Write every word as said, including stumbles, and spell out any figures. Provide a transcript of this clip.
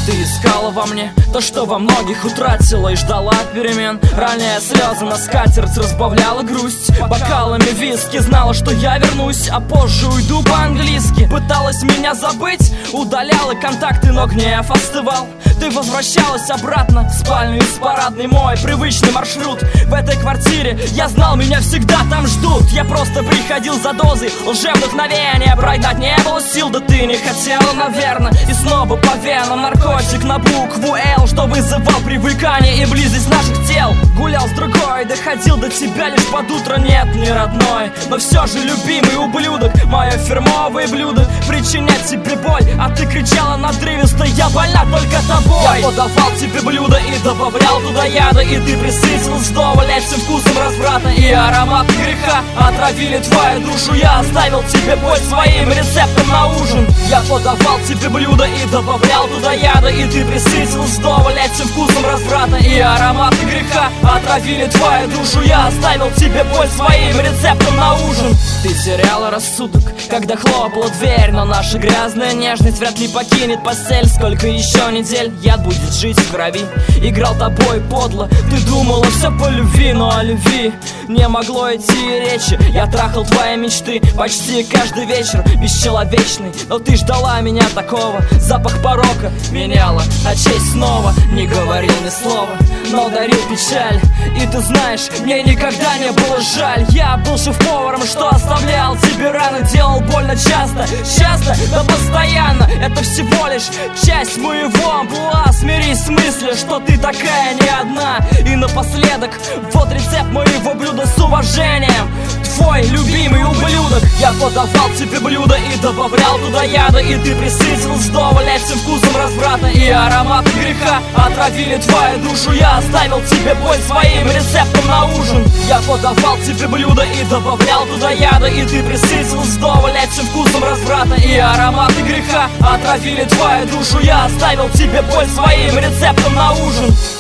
Ты искала во мне то, что во многих утратила, и ждала перемен. Роняя слезы на скатерть, разбавляла грусть бокалами виски. Знала, что я вернусь, а позже уйду по-английски. Пыталась меня забыть, удаляла контакты, но гнев остывал. Ты возвращалась обратно в спальню из парадной, мой привычный маршрут. В этой квартире я знал, меня всегда там ждут. Я просто приходил за дозой лжевдохновения. Прогнать не было сил, да ты не хотела, наверное. И снова по венам наркотик на букву Л, что вызывал привыкание и близость наших тел. Гулял с другой, доходил до тебя лишь под утро. Нет, не родной, но все же любимый ублюдок. Мое фирмовое блюдо причинять тебе боль, а ты кричала надрывисто: я больна только тобой. Я подавал тебе блюдо и добавлял туда яда, и ты присытилась вдоволь этим вкусом разврата и аромат греха. Отравили твою душу, я оставил тебе боль своим рецептом на ужин. Я подавал тебе блюдо и добавлял туда яда, и ты присытилась вдоволь этим вкусом разврата и аромат греха. Отравили твою душу, я оставил тебе боль своим рецептом на ужин. Ты теряла рассудок, когда хлопала дверь, но наша грязная нежность вряд ли покинет постель. Сколько еще недель яд будет жить в крови. Играл тобой подло, ты думала все по любви, но о любви не могло идти речи. Я трахал твои мечты почти каждый вечер, бесчеловечный, но ты ждала меня такого. Запах порока меняла, а честь снова. Не говорил ни слова, но дарил печаль. И ты знаешь, мне никогда не было жаль. Я был шеф-поваром, что оставлял тебе раны, делал больно часто, часто, да постоянно. Это всего лишь часть моего амплуа. Смирись с мыслью, что ты такая не одна. И напоследок, вот рецепт моего блюда с уважением. Твой любимый ублюдок. Я подавал тебе блюдо и добавлял туда яда, и ты присытилась вдоволь этим вкусом разврата и аромат греха. Отравили твою душу, я оставил тебе боль своим рецептом на ужин. Я подавал тебе блюдо и добавлял туда яда, и ты присытилась вдоволь этим вкусом разврата и аромат греха. Отравили твою душу, я оставил тебе боль своим рецептом на ужин.